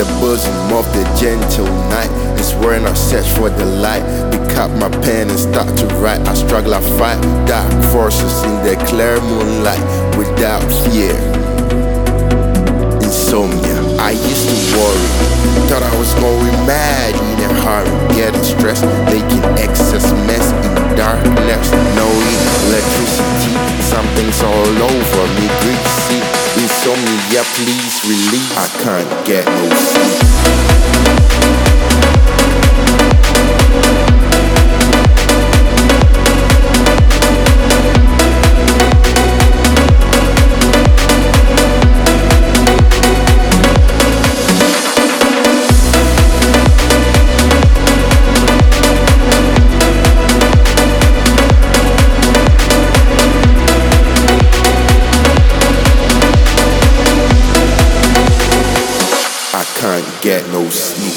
bosom of the gentle night. It's where I search for the light. Pick up my pen and start to write. I struggle, I fight dark forces in the clear moonlight without fear. Insomnia, I used to worry. Thought I was going mad in a hurry. Getting stressed, making excess mess in darkness. Knowing electricity, something's all over me. Greasy, insomnia, please release. I can't get no sleep. Can't get no sleep.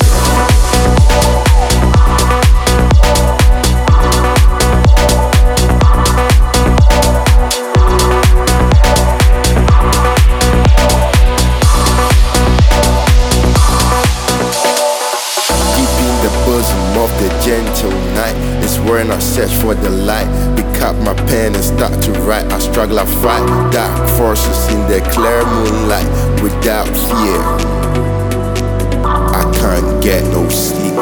Of the gentle night is where I search for the light. Pick up my pen and start to write. I struggle, I fight dark forces in the clear moonlight without fear. I can't get no sleep.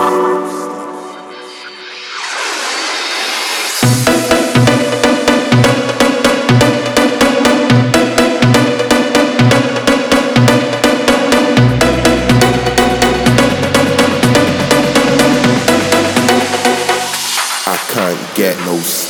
Can't get no sleep.